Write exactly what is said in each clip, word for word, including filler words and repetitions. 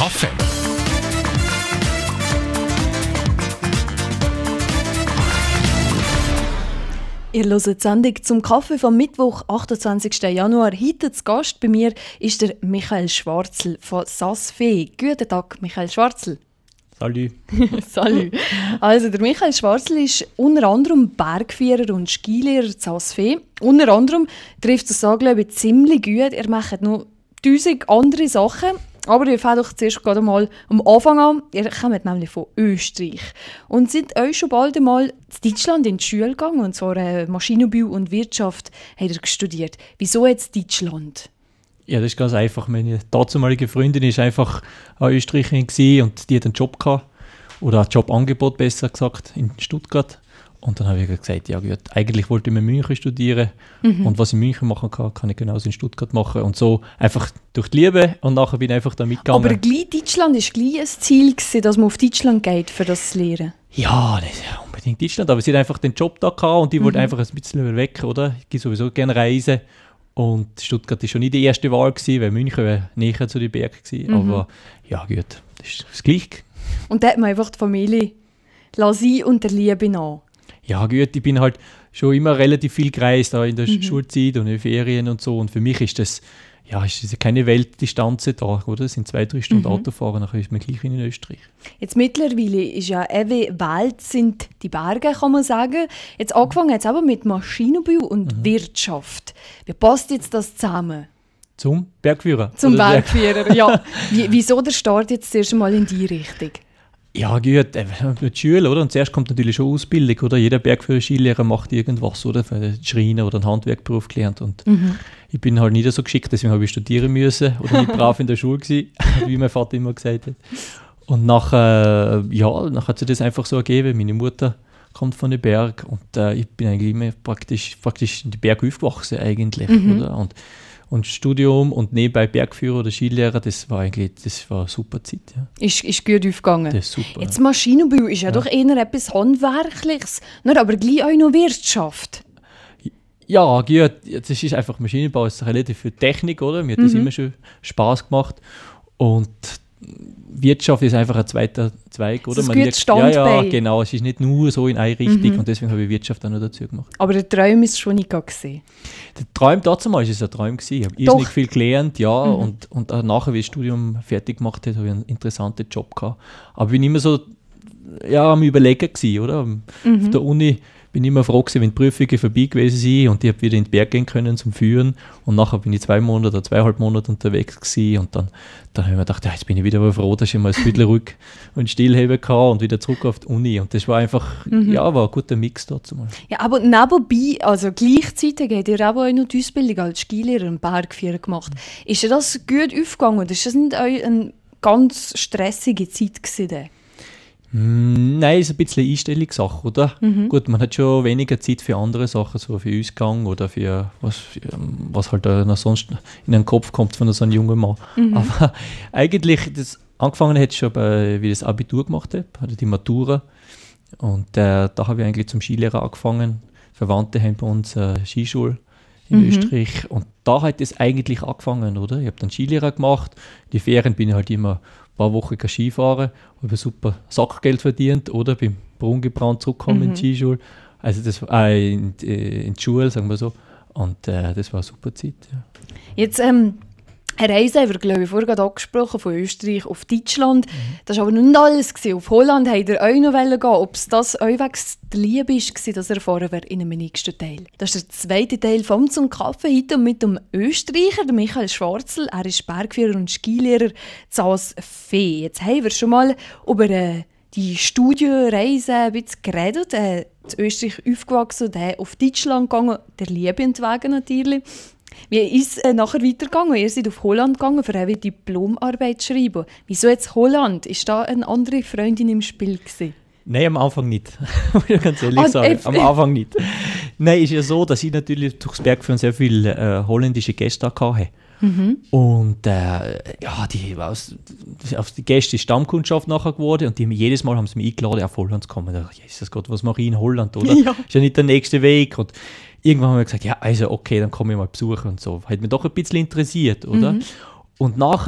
Kaffee. Ihr hört die Sendung zum Kaffee vom Mittwoch, achtundzwanzigsten Januar. Heute zu Gast bei mir ist der Michael Schwarzl von Sasfee. Guten Tag, Michael Schwarzl. Salut. Salut. Also, der Michael Schwarzl ist unter anderem Bergführer und Skilehrer zu Sasfee. Unter anderem trifft es so, glaube ich, ziemlich gut. Er macht noch tausend andere Sachen. Aber wir fangen doch zuerst gerade mal am Anfang an. Ihr kommt nämlich von Österreich. Und sind euch schon bald einmal in Deutschland in die Schule gegangen, und zwar äh, Maschinenbau und Wirtschaft habt ihr studiert. Wieso jetzt Deutschland? Ja, das ist ganz einfach. Meine damalige Freundin war einfach eine Österreicherin gewesen und die hat einen Job gehabt. Oder ein Jobangebot, besser gesagt, in Stuttgart. Und dann habe ich gesagt, ja gut, eigentlich wollte ich in München studieren. Mhm. Und was ich in München machen kann, kann ich genauso in Stuttgart machen. Und so einfach durch die Liebe. Und nachher bin ich einfach da mitgegangen. Aber gleich Deutschland war gleich ein Ziel gewesen, dass man auf Deutschland geht, für das zu lernen? Ja, nicht unbedingt Deutschland. Aber sie hat einfach den Job da gehabt und die mhm. wollte einfach ein bisschen weg, oder? Ich gehe sowieso gerne reisen. Und Stuttgart war schon nicht die erste Wahl gewesen, weil München war näher zu den Bergen gewesen. Mhm. Aber ja gut, das ist das Gleiche. Und da hat man einfach die Familie sein und der Liebe nach. Ja gut, ich bin halt schon immer relativ viel gereist, auch in der mhm. Schulzeit und in den Ferien und so. Und für mich ist das, ja, ist das keine Weltdistanz da, oder? Es sind zwei, drei Stunden mhm. Autofahren, dann ist man gleich in Österreich. Jetzt mittlerweile ist ja ewe Welt sind die Berge, kann man sagen. Jetzt angefangen jetzt aber mit Maschinenbau und mhm. Wirtschaft. Wie passt jetzt das zusammen? Zum Bergführer? Zum Bergführer, ja. Wie, wieso der Start jetzt zuerst einmal in die Richtung? Ja gut, äh, mit Schule, oder? Und zuerst kommt natürlich schon Ausbildung, oder? Jeder Bergführer, Skilehrer macht irgendwas, oder? Für einen Schreiner oder einen Handwerkberuf gelernt. Und mhm. ich bin halt nicht so geschickt, deswegen habe ich studieren müssen oder nicht brav in der Schule gewesen, wie mein Vater immer gesagt hat. Und nachher, ja, nachher hat sich das einfach so ergeben. Meine Mutter kommt von den Bergen und äh, ich bin eigentlich immer praktisch, praktisch in die Berge aufgewachsen eigentlich, mhm. oder? Und Und Studium und nebenbei Bergführer oder Skilehrer, das war eigentlich das war eine super Zeit. Ja. Ist, ist gut aufgegangen. Das ist super. Jetzt Maschinenbau ist ja, ja doch eher etwas Handwerkliches, nicht, aber gleich auch noch Wirtschaft. Ja, gut, das ist einfach Maschinenbau, ist relativ viel Technik, oder? Mir hat das mhm. immer schon Spaß gemacht. Und Wirtschaft ist einfach ein zweiter Zweig, oder? Das Man ist ja, ja, genau. Es ist nicht nur so in eine Richtung mhm. und deswegen habe ich Wirtschaft auch noch dazu gemacht. Aber der Traum ist schon nicht gesehen. Der Traum dazu mal ist es ein Traum gewesen. Ich habe irrsinnig viel gelernt, ja, mhm. und, und auch nachher, wie ich das Studium fertig gemacht habe, habe ich einen interessanten Job gehabt. Aber ich bin immer so, ja, am Überlegen gewesen, oder? Mhm. Auf der Uni bin ich immer froh gewesen, wenn die Prüfungen vorbei gewesen sind und ich habe wieder in den Berg gehen können zum Führen. Und nachher bin ich zwei Monate oder zweieinhalb Monate unterwegs gewesen und dann, dann habe ich mir gedacht, ja, jetzt bin ich wieder froh, dass ich mal das Hüdler ruhig und stillheben kann und wieder zurück auf die Uni. Und das war einfach, mhm. ja, war ein guter Mix dazu mal. Ja, aber nebenbei, also gleichzeitig habt ihr auch noch die Ausbildung als Skilehrer und Bergführer gemacht. Mhm. Ist das gut aufgegangen? Ist das nicht eine ganz stressige Zeit gewesen? Nein, es ist ein bisschen eine Einstellungssache, oder? Mhm. Gut, man hat schon weniger Zeit für andere Sachen, so für Ausgang oder für was, was halt noch sonst in den Kopf kommt von so einem jungen Mann. Mhm. Aber eigentlich, das angefangen hat schon, bei, wie ich das Abitur gemacht habe, hatte die Matura. Und äh, da habe ich eigentlich zum Skilehrer angefangen. Verwandte haben bei uns eine Skischule in mhm. Österreich. Und da hat es eigentlich angefangen, oder? Ich habe dann Skilehrer gemacht. Die Ferien bin ich halt immer ein paar Wochen Skifahren, habe super Sackgeld verdient, oder? Bin braun gebrannt zurückgekommen mhm. in die Skischule, also das, äh, in, in die Schule, sagen wir so. Und äh, das war eine super Zeit. Ja. Jetzt, ähm, Herr Reise, haben wir, glaube ich, vorher gerade angesprochen, von Österreich auf Deutschland. Mhm. Das war aber noch nicht alles gewesen. Auf Holland wollten ihr auch noch gehen. Ob es das euch wegen der Liebe war, das erfahren wir in einem nächsten Teil. Das ist der zweite Teil vom «Zum Kaffee» heute mit dem Österreicher, dem Michael Schwarzl. Er ist Bergführer und Skilehrer in Sasfee. Jetzt haben wir schon mal über äh, die Studienreise ein bisschen geredet. Er ist in Österreich aufgewachsen und auf Deutschland gegangen, der Liebe entwegen natürlich. Wie ist es äh, nachher weitergegangen? Ihr seid auf Holland gegangen, für eine Diplomarbeit zu schreiben. Wieso jetzt Holland? Ist da eine andere Freundin im Spiel gewesen? Nein, am Anfang nicht. Muss ich ganz ehrlich sagen. Am Anfang nicht. Nein, ist ja so, dass ich natürlich durchs Bergführen sehr viele äh, holländische Gäste hatte. Mhm. Und äh, ja, die, aus, aus die Gäste ist Stammkundschaft nachher geworden und die jedes Mal haben sie mich eingeladen, auf Holland zu kommen. Da dachte ich, Jesus Gott, was mache ich in Holland, oder? Ja. Ist ja nicht der nächste Weg. Und irgendwann haben wir gesagt, ja, also okay, dann komme ich mal besuchen und so. Hat mich doch ein bisschen interessiert, oder? Mhm. Und nachher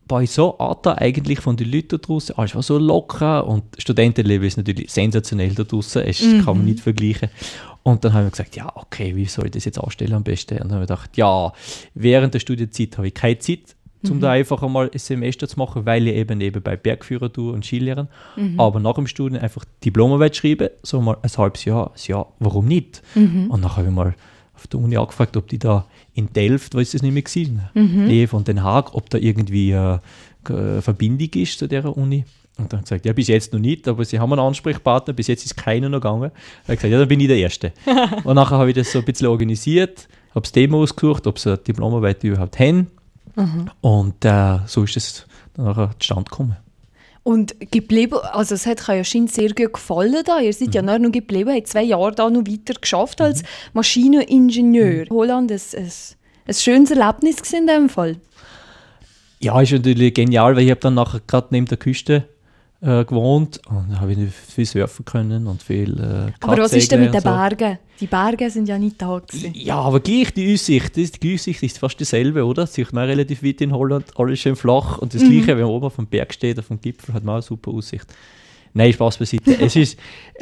war ich so angetan eigentlich von den Leuten da draussen. Alles war so locker und Studentenleben ist natürlich sensationell da draussen. Es mhm. kann man nicht vergleichen. Und dann haben wir gesagt, ja, okay, wie soll ich das jetzt anstellen am besten? Und dann haben wir gedacht, ja, während der Studienzeit habe ich keine Zeit, um mhm. da einfach einmal ein Semester zu machen, weil ich eben nebenbei Bergführer tue und Skilehrer. Mhm. Aber nach dem Studium einfach Diplomarbeit schreiben, so mal ein halbes Jahr, ein Jahr, warum nicht? Mhm. Und dann habe ich mal auf der Uni angefragt, ob die da in Delft, weiß das nicht mehr gewesen, mhm. Nähe von Den Haag, ob da irgendwie eine, eine Verbindung ist zu dieser Uni. Und dann hat er gesagt, ja, bis jetzt noch nicht, aber sie haben einen Ansprechpartner, bis jetzt ist keiner noch gegangen. Er hat gesagt, ja, dann bin ich der Erste. Und nachher habe ich das so ein bisschen organisiert, habe das Thema ausgesucht, ob sie eine Diplomarbeit überhaupt haben. Mhm. Und äh, so ist es dann nachher zustande gekommen. Und geblieben, also es hat ja scheinbar sehr gut gefallen da. Ihr seid mhm. ja noch geblieben, habt zwei Jahre da noch weiter geschafft als mhm. Maschineningenieur. Mhm. Holland ist ein, ein schönes Erlebnis in diesem Fall. Ja, ist natürlich genial, weil ich habe dann nachher gerade neben der Küste äh, gewohnt und da habe ich viel surfen können und viel äh, Aber was ist denn mit den so. Bergen? Die Berge sind ja nicht da gewesen. Ja, aber gleich die Aussicht, das, die Aussicht ist fast dieselbe, oder? Es sieht man relativ weit in Holland, alles schön flach und das mhm. Gleiche, wenn man oben auf dem Berg steht, auf dem Gipfel, hat man auch eine super Aussicht. Nein, Spaß beiseite. es ist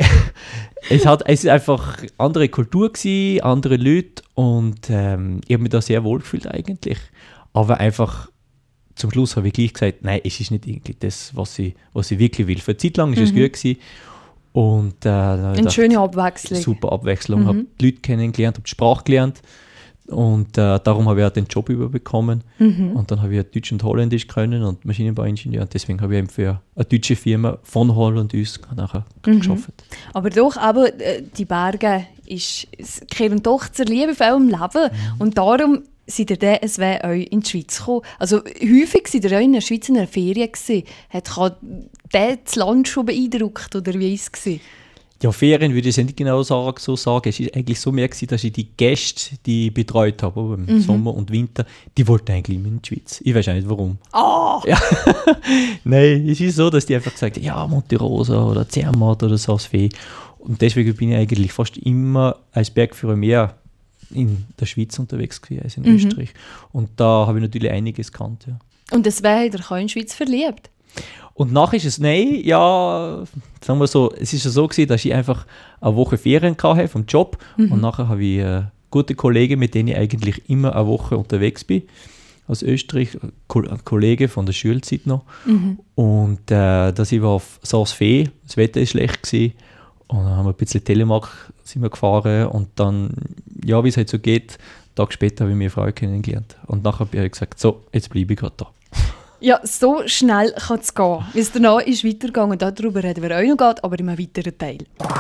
es hat es ist einfach andere Kultur gewesen, andere Leute und ähm, ich habe mich da sehr wohl gefühlt eigentlich, aber einfach zum Schluss habe ich gleich gesagt, nein, es ist nicht irgendwie das, was ich, was ich wirklich will. Für eine Zeit lang war es mhm. gut gewesen. Und, äh, eine gedacht, schöne Abwechslung. Super Abwechslung. Ich mhm. habe die Leute kennengelernt, habe die Sprache gelernt. Und äh, darum habe ich auch den Job überbekommen. Mhm. Und dann habe ich Deutsch und Holländisch können und Maschinenbauingenieur. Und deswegen habe ich eben für eine deutsche Firma von Holland aus nachher mhm. gearbeitet. Aber doch, aber äh, die Berge ist, kehren doch zur Liebe für im Leben. Mhm. Und darum seid ihr dann, es wäre euch in die Schweiz gekommen. Also häufig seid ihr euch in der Schweiz in einer Ferien gewesen. Hat das Land schon beeindruckt oder wie war es? Ja, Ferien würde ich nicht genau sagen, so sagen. Es war eigentlich so mehr gewesen, dass ich die Gäste, die ich betreut habe, im mhm. Sommer und Winter, die wollten eigentlich immer in die Schweiz. Ich weiß auch nicht, warum. Oh. Ja. Nein, es ist so, dass die einfach gesagt haben, ja, Monte Rosa oder Zermatt oder Saas Fee. Und deswegen bin ich eigentlich fast immer als Bergführer mehr in der Schweiz unterwegs gewesen als in mhm. Österreich. Und da habe ich natürlich einiges gekannt. Ja. Und das wäre in der Schweiz verliebt? Und nachher ist es, nein, ja, sagen wir so, es ist ja so gewesen, dass ich einfach eine Woche Ferien hatte vom Job mhm. und nachher habe ich äh, gute Kollegen, mit denen ich eigentlich immer eine Woche unterwegs bin, aus Österreich, ein Kollege von der Schulzeit noch. Mhm. Und äh, da sind wir auf Saas Fee, das Wetter war schlecht gewesen, und dann haben wir ein bisschen Telemark sind wir gefahren und dann, ja, wie es halt so geht, einen Tag später habe ich meine Frau kennengelernt. Und nachher habe ich gesagt, so, jetzt bleibe ich gerade da. Ja, so schnell kann es gehen. Wie es danach ist weitergegangen, darüber reden wir auch noch, grad, aber in einem weiteren Teil.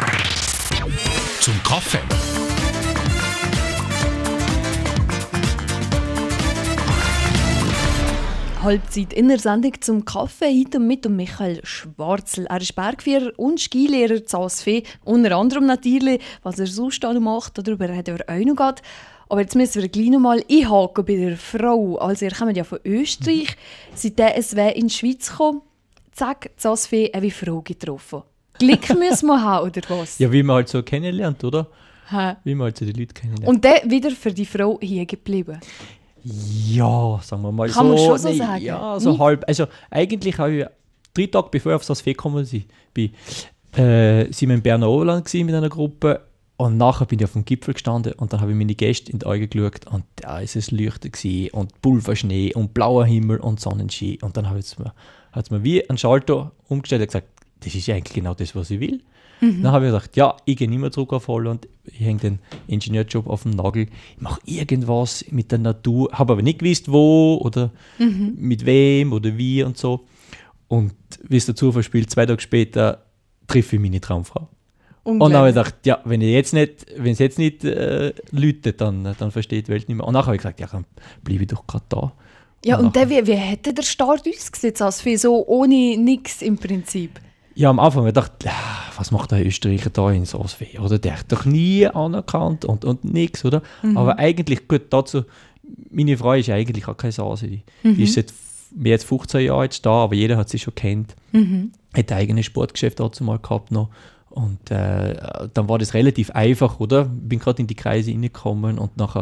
Zum Kaffee. Halbzeit in der Sendung zum Kaffee heute mit Michael Schwarzel. Er ist Bergführer und Skilehrer in Saas Fee. Unter anderem natürlich, was er sonst noch macht, darüber reden wir auch noch grad. Aber jetzt müssen wir gleich noch mal einhaken bei der Frau. Also ihr kommt ja von Österreich, seitdem es in die Schweiz gekommen, zack, Saas Fee eine Frau getroffen. Glück müssen wir haben, oder was? Ja, wie man halt so kennenlernt, oder? Hä? Wie man halt so die Leute kennenlernt. Und dann wieder für die Frau hier geblieben? Ja, sagen wir mal Kann so. Man schon so nee, sagen? Ja, so nicht? Halb. Also eigentlich habe ich drei Tage bevor ich auf Saas Fee gekommen bin, äh, sind wir in Berner Oberland mit einer Gruppe und nachher bin ich auf dem Gipfel gestanden und dann habe ich meine Gäste in die Augen geschaut und da ist es Leuchten gewesen und Pulverschnee und blauer Himmel und Sonnenschein und dann hat es mir, mir wie ein Schalter umgestellt und gesagt, das ist ja eigentlich genau das, was ich will. Mhm. Dann habe ich gedacht, ja, ich gehe nicht mehr zurück auf Holland, ich hänge den Ingenieurjob auf dem Nagel, ich mache irgendwas mit der Natur, habe aber nicht gewusst, wo oder mhm. mit wem oder wie und so. Und wie es der Zufall spielt, zwei Tage später treffe ich meine Traumfrau. Und dann habe ich gedacht, ja, wenn ich jetzt nicht, wenn es jetzt nicht äh, läutet, dann, dann versteht die Welt nicht mehr. Und dann habe ich gesagt, ja, dann bleibe ich doch gerade da. Ja, und, und dann, wie, wie hätte der Start ausgesehen, als für so ohne nichts im Prinzip? Ja, am Anfang habe ich gedacht, was macht der Österreicher da in Saas Fee? Oder der hat doch nie anerkannt und, und nichts, oder? Mhm. Aber eigentlich, gut, dazu, meine Frau ist eigentlich auch keine Saase. Die, mhm. die ist seit mehr als fünfzehn Jahren jetzt da, aber jeder hat sie schon kennt. Mhm. Hat ein eigenes Sportgeschäft dazu mal gehabt noch. Und äh, dann war das relativ einfach, oder? Bin gerade in die Kreise reingekommen und nachher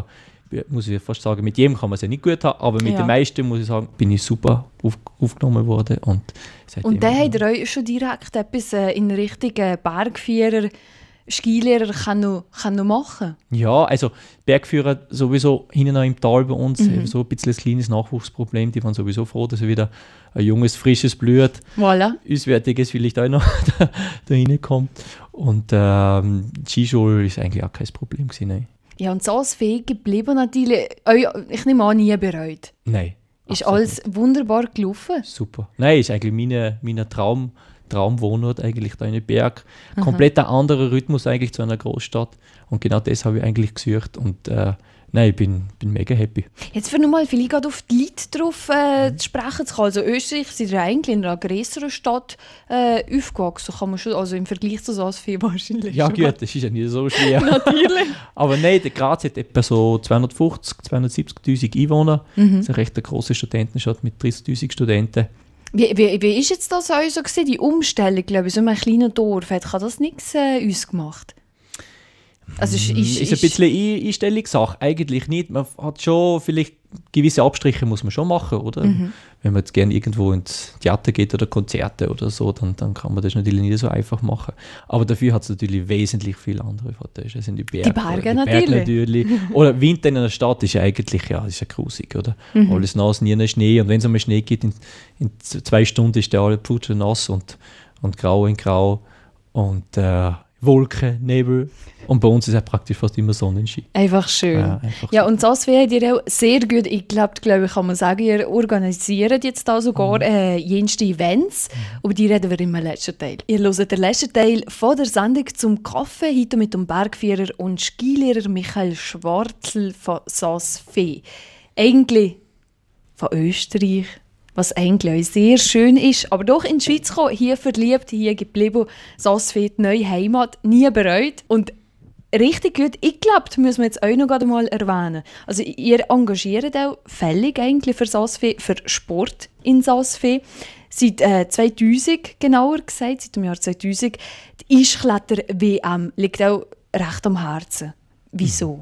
muss ich fast sagen, mit jedem kann man es ja nicht gut haben, aber mit Ja. den meisten, muss ich sagen, bin ich super auf, aufgenommen worden. Und, seitdem- Und dann habt ihr euch schon direkt etwas äh, in Richtung äh, Bergführer, Skilehrer kann noch, kann noch machen? Ja, also Bergführer sowieso hinten noch im Tal bei uns, Mhm. haben so ein bisschen ein kleines Nachwuchsproblem, die waren sowieso froh, dass wieder ein junges, frisches Blut, Voilà. Auswärtiges vielleicht auch noch da, da reinkommt. Und ähm, die Skischule ist eigentlich auch kein Problem gewesen, nein. Ja, und so als Fähig geblieben natürlich. Eu, ich nehme an, nie bereut. Nein. Ist absolut alles wunderbar gelaufen? nicht. Super. Nein, ist eigentlich meine, meine Traum, Traumwohnort eigentlich da in den Berg. Komplett ein anderer Rhythmus eigentlich zu einer Großstadt. Und genau das habe ich eigentlich gesucht. Und äh, nein, ich bin, bin mega happy. Jetzt für nochmal vielleicht gerade auf die Leute drauf äh, zu sprechen zu kommen. Also Österreich sind ja eigentlich in einer größeren Stadt äh, aufgewachsen. Kann man schon, also im Vergleich zu Sasfee wahrscheinlich. Ja schon gut, das ist ja nicht so schwer. Natürlich. Aber nein, der Graz hat etwa so zweihundertfünfzig, zweihundertsiebzigtausend Einwohner. Mhm. Das ist eine recht grosse Studentenstadt mit dreißigtausend Studenten. Wie, wie, wie ist jetzt das auch so gewesen, die Umstellung, glaube ich, so in einem kleinen Dorf? Hat kann das nichts äh, uns gemacht? Also ist, ist, Ist ein bisschen eine Einstellungssache. Eigentlich nicht. Man hat schon vielleicht gewisse Abstriche muss man schon machen, oder? Mhm. Wenn man jetzt gerne irgendwo ins Theater geht oder Konzerte oder so, dann, dann kann man das natürlich nicht so einfach machen. Aber dafür hat es natürlich wesentlich viele andere Vorteile. Das sind die Berge, Die Berge Berge natürlich. natürlich. Oder Winter in einer Stadt ist ja eigentlich, ja, das ist ja grusig, oder? Mhm. Alles nass, nie Schnee. Und wenn es einmal Schnee gibt, in, in z- zwei Stunden ist der alle putsch nass und, und grau in grau. Und äh, Wolken, Nebel. Und bei uns ist ja praktisch fast immer Sonnenschein. Einfach schön. Ja, einfach Ja, so. und das wäre ihr auch sehr gut, ich glaube, glaub, ich kann man sagen, ihr organisiert jetzt da sogar Mhm. äh, jenste Events, über die reden wir im letzten Teil. Ihr hört den letzten Teil von der Sendung zum Kaffee, heute mit dem Bergführer und Skilehrer Michael Schwarzel von Sasfee. Eigentlich von Österreich, was eigentlich auch sehr schön ist, aber doch in die Schweiz gekommen, hier verliebt, hier geblieben, Sasfee, die neue Heimat, nie bereut und richtig gut. Ich glaube, das müssen wir jetzt auch noch gerade mal erwähnen. Also ihr engagiert auch völlig eigentlich für Sasfee, für Sport in Sasfee. Seit äh, zweitausend, genauer gesagt, seit dem Jahr zweitausend. Die Eiskletter-W M liegt auch recht am Herzen. Wieso?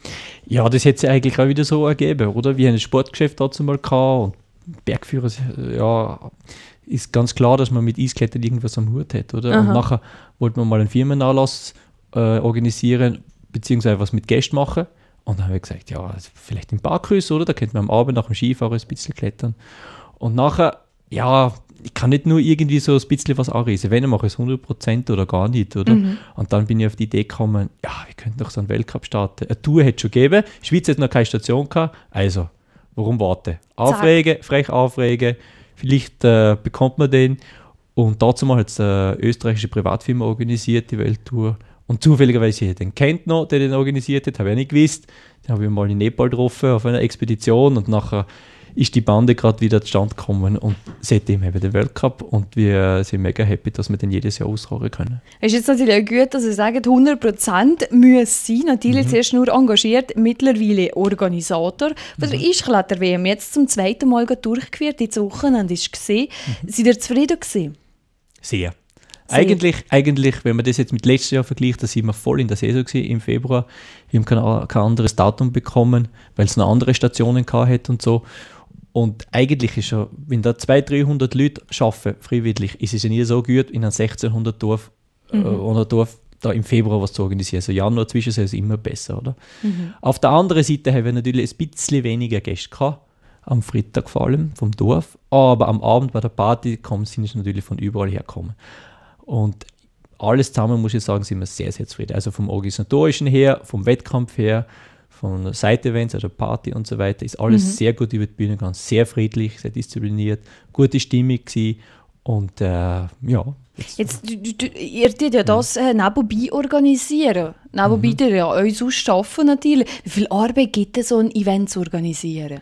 Ja, das hätte sich eigentlich auch wieder so ergeben, oder? Wir haben ein Sportgeschäft dazu mal gehabt und Bergführer, ja, ist ganz klar, dass man mit Eisklettern irgendwas am Hut hat, oder? Aha. Und nachher wollten wir mal einen Firmenanlass äh, organisieren, beziehungsweise was mit Gästen machen. Und dann haben wir gesagt, ja, vielleicht im Parkhäus, oder? Da könnte man am Abend nach dem Skifahren ein bisschen klettern. Und nachher, ja, ich kann nicht nur irgendwie so ein bisschen was anreisen. Wenn, dann mache ich es hundert Prozent oder gar nicht, oder? Mhm. Und dann bin ich auf die Idee gekommen, ja, wir könnten doch so einen Weltcup starten. Eine Tour hätte es schon gegeben. Die Schweiz hat noch keine Station gehabt. Also, warum warten? Aufregen, frech aufregen. Vielleicht äh, bekommt man den. Und dazu mal hat es eine österreichische Privatfirma organisiert, die Welttour. Und zufälligerweise ich den kennt noch, der den organisiert hat, habe ich auch nicht gewusst. Den habe ich mal in Nepal getroffen auf einer Expedition und nachher ist die Bande gerade wieder zustande gekommen und seitdem haben wir den Weltcup und wir sind mega happy, dass wir den jedes Jahr austragen können. Es ist jetzt natürlich auch gut, dass ihr sagt, hundert Prozent müssen sein. Natürlich Mhm. zuerst nur engagiert, mittlerweile Organisator. Von der Eiskletter-W M jetzt zum zweiten Mal durchgeführt. Dieses Wochenende ist gesehen. Mhm. Seid ihr zufrieden gewesen? Sehr. Sehr. Eigentlich, eigentlich, wenn man das jetzt mit letztes Jahr vergleicht, da sind wir voll in der Saison gewesen, im Februar. Wir haben kein, kein anderes Datum bekommen, weil es noch andere Stationen gehabt hat und so. Und eigentlich ist ja, wenn da zweihundert, dreihundert Leute arbeiten, freiwillig, ist es ja nie so gut, in einem sechzehnhundert Dorf äh, oder Dorf da im Februar was zu organisieren. Also Januar Zwischensaison ist immer besser, oder? Auf der anderen Seite haben wir natürlich ein bisschen weniger Gäste gehabt, am Freitag vor allem vom Dorf, aber am Abend bei der Party kommen, sind sie natürlich von überall hergekommen. Und alles zusammen, muss ich sagen, sind wir sehr, sehr zufrieden. Also vom Organisatorischen her, vom Wettkampf her, von Side-Events, also Party und so weiter, ist alles sehr gut über die Bühne gegangen, sehr friedlich, sehr diszipliniert, gute Stimmung gewesen und äh, ja. Jetzt, Jetzt, du, du, du, ihr tut ja das äh, nebenbei organisieren. Nebenbei mhm. ja euch sonst arbeiten natürlich. Wie viel Arbeit gibt es, so ein Event zu organisieren?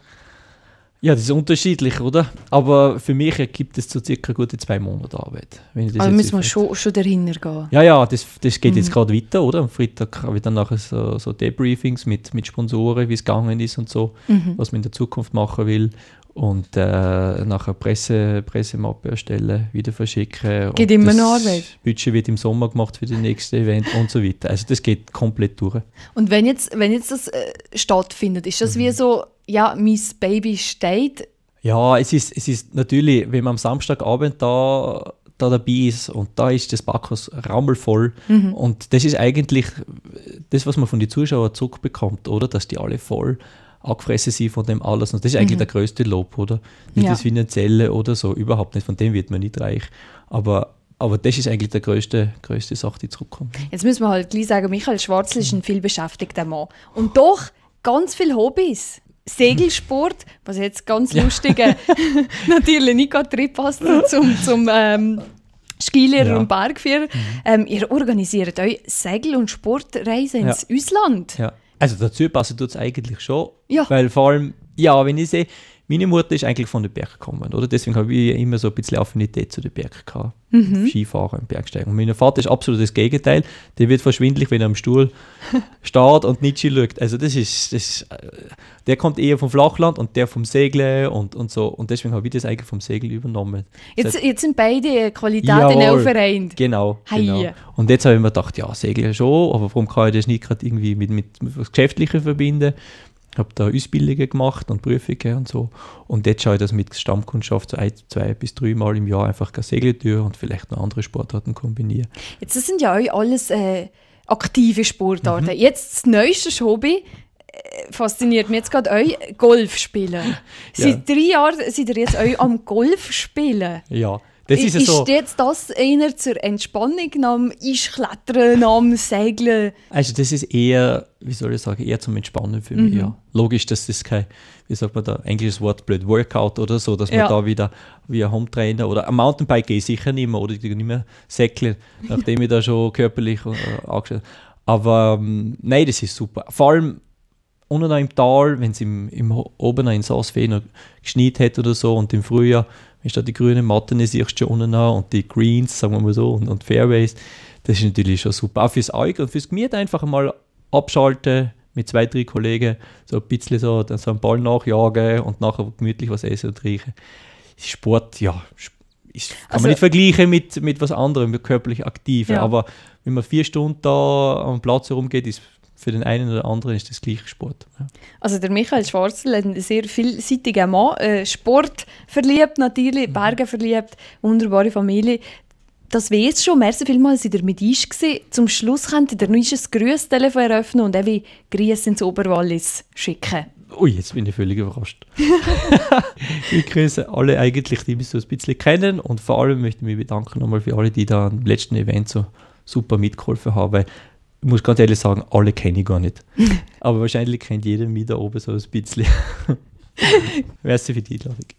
ja, das ist unterschiedlich, oder? Aber für mich ergibt es so circa gute zwei Monate Arbeit. Wenn ich das Aber jetzt müssen wir aufrechne. schon, schon dahinter gehen. Ja, ja, das, das geht jetzt gerade weiter, oder? Am Freitag habe ich dann nachher so, so Debriefings mit, mit Sponsoren, wie es gegangen ist und so, was man in der Zukunft machen will. und äh, nachher Presse, Pressemappe erstellen, wieder verschicken. Geht und immer das noch Arbeit. Budget wird im Sommer gemacht für das nächste Event und so weiter. Also das geht komplett durch. Und wenn jetzt, wenn jetzt das äh, stattfindet, ist das mhm. wie so, ja, mein Baby steht? Ja, es ist, es ist natürlich, wenn man am Samstagabend da, da dabei ist und da ist das Backhaus rammelvoll mhm. und das ist eigentlich das, was man von den Zuschauern zurückbekommt, oder? Dass die alle voll angefressen sind von dem alles. Und das ist eigentlich mhm. der größte Lob, oder? Nicht ja. das Finanzielle oder so, überhaupt nicht. Von dem wird man nicht reich. Aber, aber das ist eigentlich der größte, größte Sache, die zurückkommt. Jetzt müssen wir halt gleich sagen, Michael Schwarzl ist ein viel beschäftigter Mann. Und doch ganz viele Hobbys. Segelsport, was jetzt ganz ja. lustig natürlich nicht gerade reinpasst zum, zum ähm, Skilehrer ja. und Bergführer. Mhm. Ähm, ihr organisiert euch Segel- und Sportreisen ins ja. Ausland. Ja. Also dazu passen tut es eigentlich schon, ja. weil vor allem, ja, wenn ich sehe, meine Mutter ist eigentlich von den Bergen gekommen, oder? Deswegen habe ich immer so ein bisschen Affinität zu den Bergen gehabt. Mhm. Skifahren und Bergsteigen. Und mein Vater ist absolut das Gegenteil. Der wird verschwindelig, wenn er am Stuhl steht und nicht Ski schaut. Also das ist, das, der kommt eher vom Flachland und der vom Segeln und, und so. Und deswegen habe ich das eigentlich vom Segel übernommen. Jetzt, Seit, jetzt sind beide Qualitäten auch vereint. Genau, genau. Und jetzt habe ich mir gedacht, ja, Segeln schon, aber warum kann ich das nicht gerade irgendwie mit, mit, mit was Geschäftlichem verbinden? Ich habe da Ausbildungen gemacht und Prüfungen und so. Und jetzt schaue ich das mit Stammkundschaft so ein, zwei bis drei Mal im Jahr einfach segeln durch und vielleicht noch andere Sportarten kombinieren. Jetzt, das sind ja auch alles äh, aktive Sportarten. Mhm. Jetzt das neueste Hobby, äh, fasziniert mich jetzt gerade euch, Golf spielen. Ja. Seit drei Jahren seid ihr jetzt euch am Golf spielen. Ja. Das ist, ist so, jetzt das eher zur Entspannung, nach dem Eisklettern, nach dem Segeln? Also das ist eher, wie soll ich sagen, eher zum Entspannen für mich. Mhm. Ja. Logisch, dass das kein, wie sagt man da, englisches Wort, blöd, Workout oder so, dass man ja. da wieder wie ein Hometrainer oder ein Mountainbike gehe ich sicher nicht mehr oder ich nicht mehr säckeln, nachdem ich da schon körperlich äh, angestellt habe. Aber ähm, nein, das ist super. Vor allem unten im Tal, wenn es im, im, oben in Saasfee noch geschneit hat oder so und im Frühjahr, wenn du da die grünen Matten siehst schon unten an und die Greens, sagen wir mal so, und, und Fairways, das ist natürlich schon super. Auch fürs Auge und fürs Gemüt einfach mal abschalten mit zwei, drei Kollegen, so ein bisschen so, dann so einen Ball nachjagen und nachher gemütlich was essen und riechen. Sport, ja, ist, kann also, man nicht vergleichen mit, mit was anderem, mit körperlich aktiv. Ja. Aber wenn man vier Stunden da am Platz herumgeht, ist für den einen oder anderen ist das gleiche Sport. Ja. Also der Michael Schwarzl ist ein sehr vielseitiger Mann, äh, Sport verliebt natürlich, Berge verliebt, wunderbare Familie. Das weiß schon, merci vielmals, seid ihr mit uns gewesen. Zum Schluss könnt ihr noch ein Grüßtelefon eröffnen und auch Grüße ins Oberwallis schicken. Ui, jetzt bin ich völlig überrascht. Ich grüße alle eigentlich, die mich so ein bisschen kennen und vor allem möchte ich mich bedanken nochmal für alle, die da am letzten Event so super mitgeholfen haben, weil ich muss ganz ehrlich sagen, alle kenne ich gar nicht. Aber wahrscheinlich kennt jeder mich da oben so ein bisschen. Merci für die Einladung.